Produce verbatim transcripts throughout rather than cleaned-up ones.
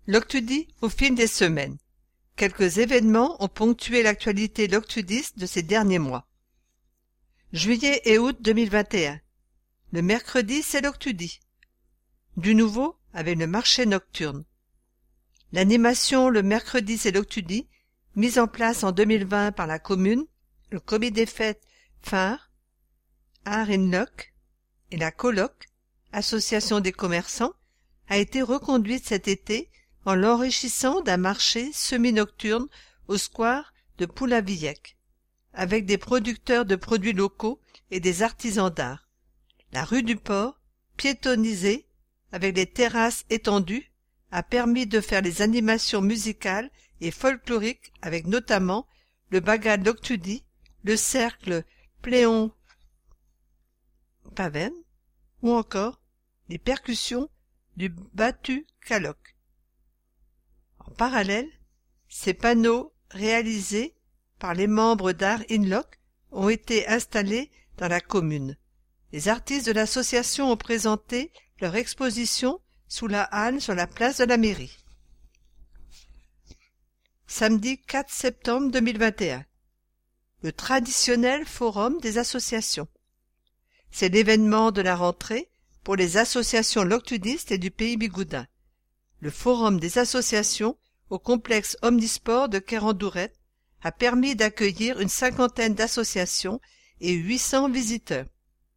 Loctudie au fil des semaines. Quelques événements ont ponctué l'actualité loctudiste de ces derniers mois. Juillet et août deux mille vingt et un. Le mercredi, c'est Loctudie. Du nouveau avec le marché nocturne. L'animation Le mercredi, c'est Loctudie, mise en place en deux mille vingt par la commune, le comité des fêtes F A R, Art in Loc et la Coloc, association des commerçants, a été reconduite cet été en l'enrichissant d'un marché semi-nocturne au square de Poulavillec, avec des producteurs de produits locaux et des artisans d'art. La rue du Port, piétonnisée, avec les terrasses étendues, a permis de faire les animations musicales et folkloriques avec notamment le Bagad Loctudie, le cercle Pléon Paven ou encore les percussions du Batu Caloc. En parallèle, ces panneaux réalisés par les membres d'Art in Loc ont été installés dans la commune. Les artistes de l'association ont présenté leur exposition sous la halle sur la place de la mairie. Samedi quatre septembre deux mille vingt et un. Le traditionnel forum des associations. C'est l'événement de la rentrée pour les associations loctudistes et du pays bigoudin. Le forum des associations au complexe omnisport de Kérandourette a permis d'accueillir une cinquantaine d'associations et huit cents visiteurs.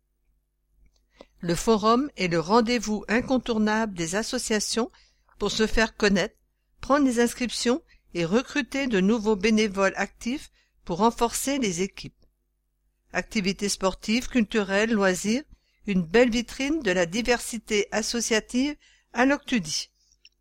Le forum est le rendez-vous incontournable des associations pour se faire connaître, prendre les inscriptions et recruter de nouveaux bénévoles actifs pour renforcer les équipes. Activités sportives, culturelles, loisirs, une belle vitrine de la diversité associative à Loctudie.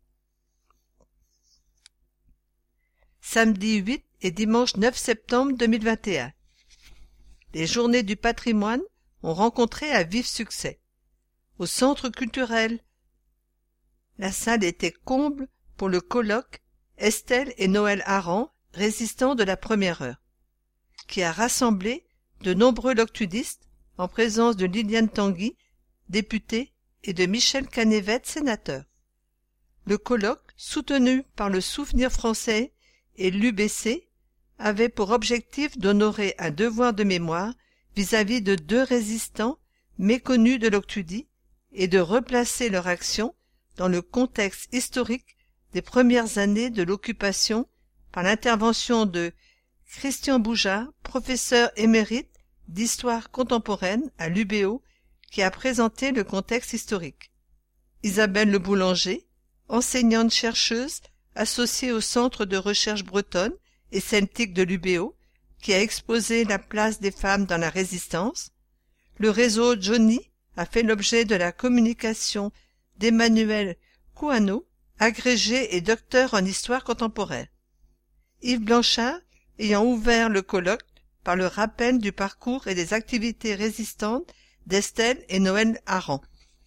Samedi huit et dimanche neuf septembre deux mille vingt et un. Les Journées du patrimoine ont rencontré un vif succès. Au centre culturel, la salle était comble pour le colloque Estelle et Noël Aran, résistants de la première heure, qui a rassemblé de nombreux loctudistes en présence de Liliane Tanguy, députée, et de Michel Canévet, sénateur. Le colloque, soutenu par le Souvenir français et l'U B C, avait pour objectif d'honorer un devoir de mémoire vis-à-vis de deux résistants méconnus de Loctudie et de replacer leur action dans le contexte historique des premières années de l'occupation par l'intervention de Christian Boujard, professeur émérite d'histoire contemporaine à l'U B O, qui a présenté le contexte historique. Isabelle Le Boulanger, enseignante-chercheuse associée au Centre de recherche bretonne et celtique de l'U B O, qui a exposé la place des femmes dans la résistance. Le réseau Johnny a fait l'objet de la communication d'Emmanuel Couaneau, agrégé et docteur en histoire contemporaine. Yves Blanchard, ayant ouvert le colloque par le rappel du parcours et des activités résistantes d'Estelle et Noël Aran.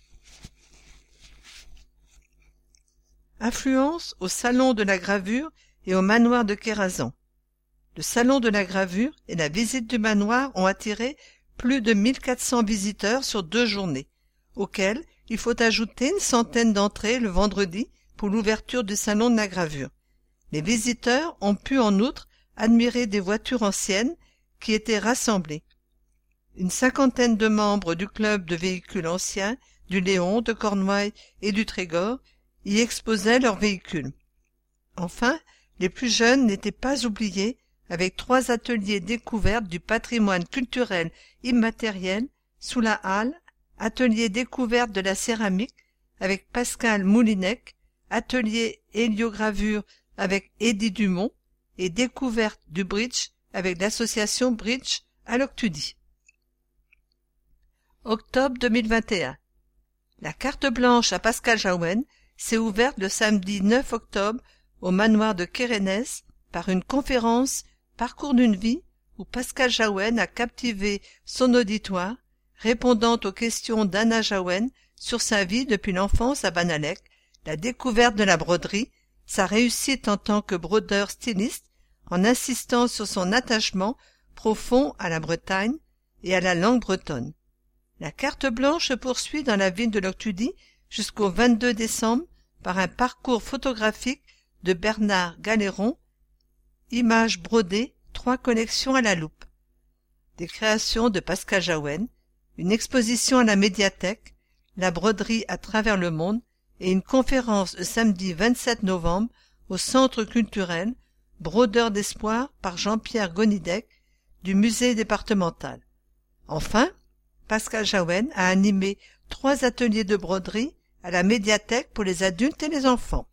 Influence au Salon de la gravure et au manoir de Kérazan. Le Salon de la gravure et la visite du manoir ont attiré plus de mille quatre cents visiteurs sur deux journées, auxquels il faut ajouter une centaine d'entrées le vendredi pour l'ouverture du Salon de la gravure. Les visiteurs ont pu en outre admirer des voitures anciennes qui étaient rassemblées. Une cinquantaine de membres du club de véhicules anciens du Léon, de Cornouailles et du Trégor y exposaient leurs véhicules. Enfin, les plus jeunes n'étaient pas oubliés avec trois ateliers découvertes du patrimoine culturel immatériel sous la halle, atelier découverte de la céramique avec Pascal Moulinec, atelier héliogravure avec Eddie Dumont et découverte du bridge avec l'association Bridge à Loctudie. Octobre deux mille vingt et un. La carte blanche à Pascal Jaouen s'est ouverte le samedi neuf octobre au manoir de Kérénès par une conférence Parcours d'une vie où Pascal Jaouen a captivé son auditoire, répondant aux questions d'Anna Jaouen sur sa vie depuis l'enfance à Banalec, la découverte de la broderie, sa réussite en tant que brodeur styliste, en insistant sur son attachement profond à la Bretagne et à la langue bretonne. La carte blanche se poursuit dans la ville de Loctudie jusqu'au vingt-deux décembre par un parcours photographique de Bernard Galéron, images brodées, trois collections à la loupe. Des créations de Pascal Jaouen, une exposition à la médiathèque, la broderie à travers le monde et une conférence le samedi vingt-sept novembre au Centre culturel Brodeur d'espoir par Jean-Pierre Gonidec du musée départemental. Enfin, Pascal Jaouen a animé trois ateliers de broderie à la médiathèque pour les adultes et les enfants.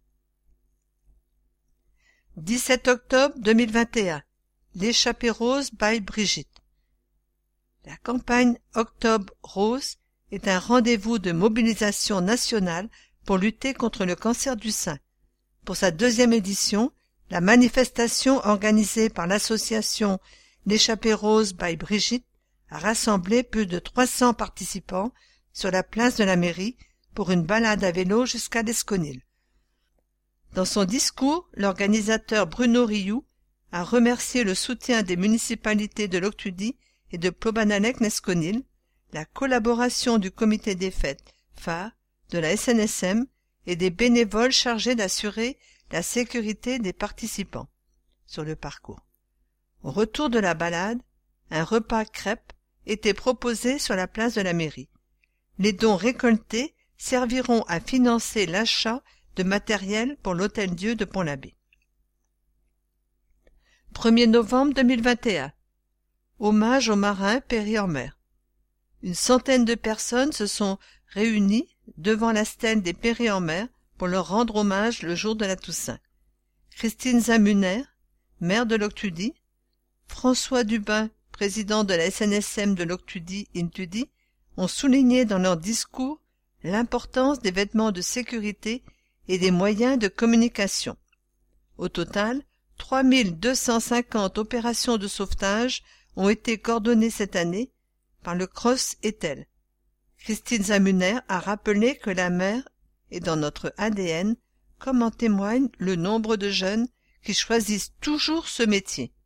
dix-sept octobre deux mille vingt et un. L'échappée rose by Brigitte. La campagne Octobre Rose est un rendez-vous de mobilisation nationale pour lutter contre le cancer du sein. Pour sa deuxième édition, la manifestation organisée par l'association L'échappée rose by Brigitte a rassemblé plus de trois cents participants sur la place de la mairie pour une balade à vélo jusqu'à l'Esconil. Dans son discours, l'organisateur Bruno Rioux a remercié le soutien des municipalités de Loctudie et de Plobanalec-Nesconil, la collaboration du comité des fêtes F A R, de la S N S M et des bénévoles chargés d'assurer la sécurité des participants sur le parcours. Au retour de la balade, un repas crêpes était proposé sur la place de la mairie. Les dons récoltés serviront à financer l'achat de matériel pour l'Hôtel-Dieu de Pont-l'Abbé. premier novembre deux mille vingt et un. Hommage aux marins péris en mer. Une centaine de personnes se sont réunies devant la stèle des péris en mer pour leur rendre hommage le jour de la Toussaint. Christine Zamuner, maire de Loctudie, François Dubin, président de la S N S M de Loctudie-Intudie, ont souligné dans leur discours l'importance des vêtements de sécurité et des moyens de communication. Au total, trois mille deux cent cinquante opérations de sauvetage ont été coordonnées cette année par le Cross Etel. Christine Zamuner a rappelé que la mer est dans notre A D N, comme en témoigne le nombre de jeunes qui choisissent toujours ce métier.